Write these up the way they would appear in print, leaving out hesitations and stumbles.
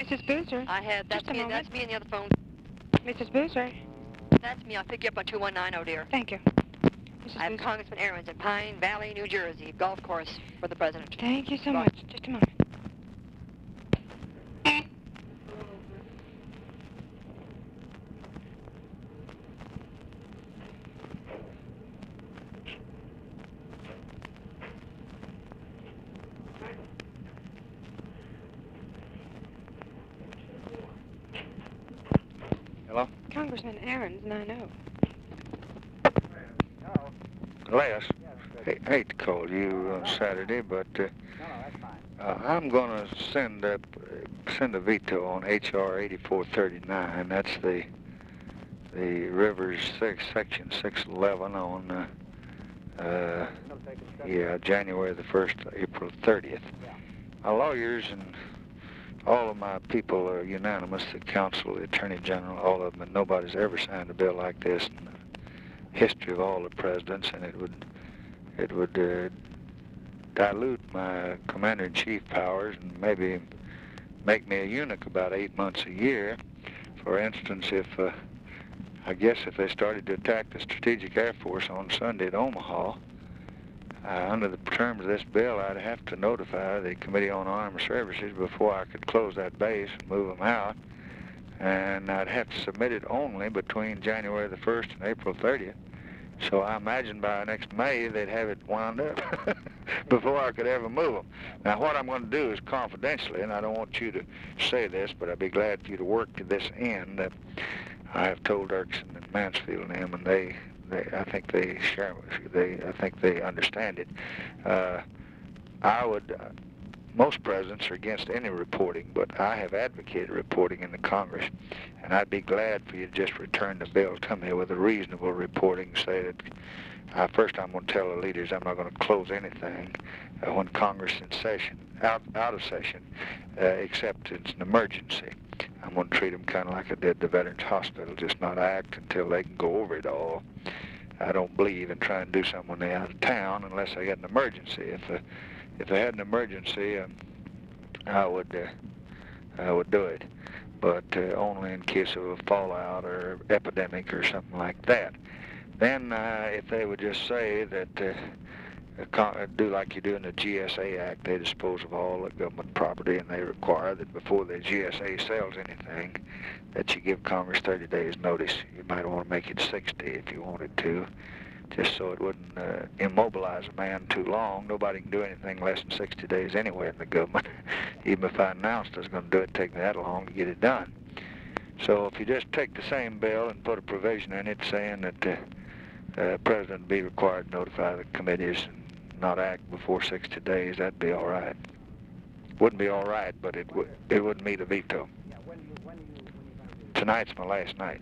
Mrs. Boozer. That's me on the other phone. Mrs. Boozer. That's me. I'll pick you up on 219, oh dear. Thank you. Mrs. I have Boozer. Congressman Ahrens at Pine Valley, New Jersey, golf course for the president. Thank you so much. Just a moment. Hello? Congressman Ahrens, 90. Les, hate to call you on Saturday, but I'm going to send a veto on H.R. 8439. That's the Rivers 6, Section 611 on January the 1st, April 30th. My lawyers and all of my people are unanimous, the council, the attorney general, all of them, and nobody's ever signed a bill like this in the history of all the presidents, and it would dilute my commander-in-chief powers and maybe make me a eunuch about 8 months a year. For instance, if they started to attack the Strategic Air Force on Sunday at Omaha, under the terms of this bill, I'd have to notify the Committee on Armed Services before I could close that base and move them out. And I'd have to submit it only between January the 1st and April 30th. So I imagine by next May they'd have it wound up before I could ever move them. Now what I'm going to do is confidentially, and I don't want you to say this, but I'd be glad for you to work to this end. I have told Dirksen and Mansfield and them, and I think they share. I think they understand it. Most presidents are against any reporting, but I have advocated reporting in the Congress, and I'd be glad for you to just return the bill to me with a reasonable reporting. Say that first, I'm going to tell the leaders I'm not going to close anything when Congress is in session, out of session, except it's an emergency. I'm going to treat them kind of like I did the Veterans Hospital, just not act until they can go over it all. I don't believe in trying to do something when they're out of town unless they get an emergency. If they had an emergency, I would do it, but only in case of a fallout or epidemic or something like that. Then if they would just say that, do like you do in the GSA Act, they dispose of all the government property, and they require that before the GSA sells anything, that you give Congress 30 days notice. You might want to make it 60 if you wanted to, just so it wouldn't immobilize a man too long. Nobody can do anything less than 60 days anyway in the government. Even if I announced I was going to do it, take me that long to get it done. So if you just take the same bill and put a provision in it saying that the president would be required to notify the committees and not act before 60 days, that'd be all right. Wouldn't be all right, but it wouldn't meet a veto. Tonight's my last night.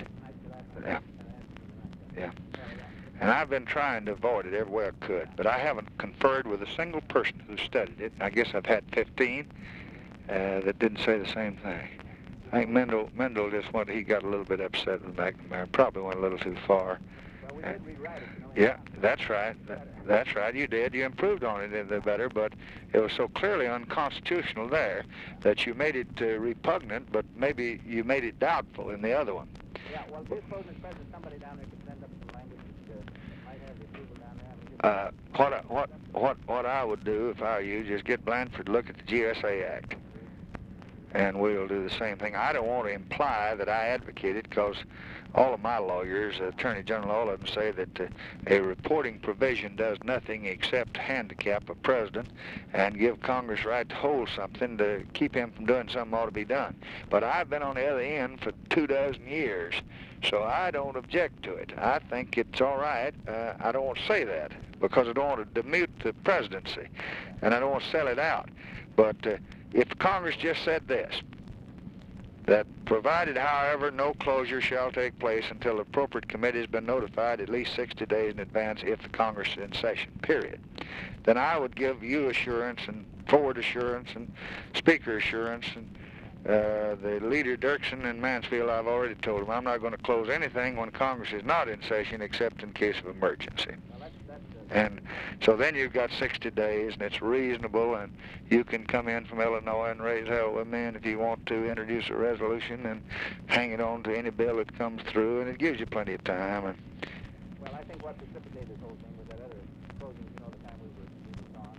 Yeah. And I've been trying to avoid it every way I could, but I haven't conferred with a single person who studied it. I guess I've had 15 that didn't say the same thing. I think Mendel just he got a little bit upset with McNamara, probably went a little too far. Well, we did rewrite it. Yeah, that's right. That's right. You did. You improved on it in the better, but it was so clearly unconstitutional there that you made it repugnant, but maybe you made it doubtful in the other one. Yeah, well, do you suppose, Mr. President, somebody down there could send up some language that might have the approval down there? What I would do if I were you, just get Blanford to look at the GSA Act, and we'll do the same thing. I don't want to imply that I advocate it, because all of my lawyers, Attorney General, all of them say that a reporting provision does nothing except handicap a president and give Congress right to hold something to keep him from doing something ought to be done. But I've been on the other end for 24 years, so I don't object to it. I think it's all right. I don't want to say that because I don't want to demote the presidency, and I don't want to sell it out. But if Congress just said this, that provided, however, no closure shall take place until the appropriate committee has been notified at least 60 days in advance if the Congress is in session, period, then I would give you assurance and forward assurance and speaker assurance and the leader, Dirksen and Mansfield, I've already told them I'm not going to close anything when Congress is not in session except in case of emergency. Well, And so then you've got 60 days, and it's reasonable, and you can come in from Illinois and raise hell with me, and if you want to introduce a resolution and hang it on to any bill that comes through, and it gives you plenty of time. And Well, I think what precipitated this whole thing was that other closing, you know, the time we were gone.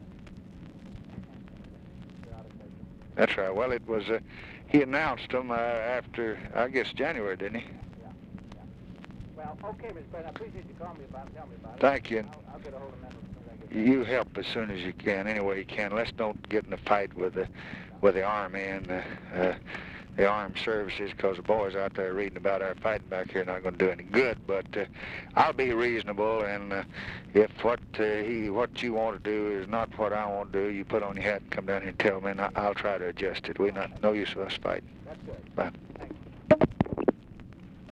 They're out of session. that's right. Well, it was, he announced them after, I guess, January, didn't he? Yeah. Well, okay, Mr. President, I appreciate you calling me about it, tell me about it. Thank you. I'll get a hold of them as soon as I get You help as soon as you can, any way you can. Let's don't get in a fight with the Army and the armed services, because the boys out there reading about our fighting back here are not going to do any good. But I'll be reasonable, and if what you want to do is not what I want to do, you put on your hat and come down here and tell me, and I'll try to adjust it. No use of us fighting. That's good. Bye.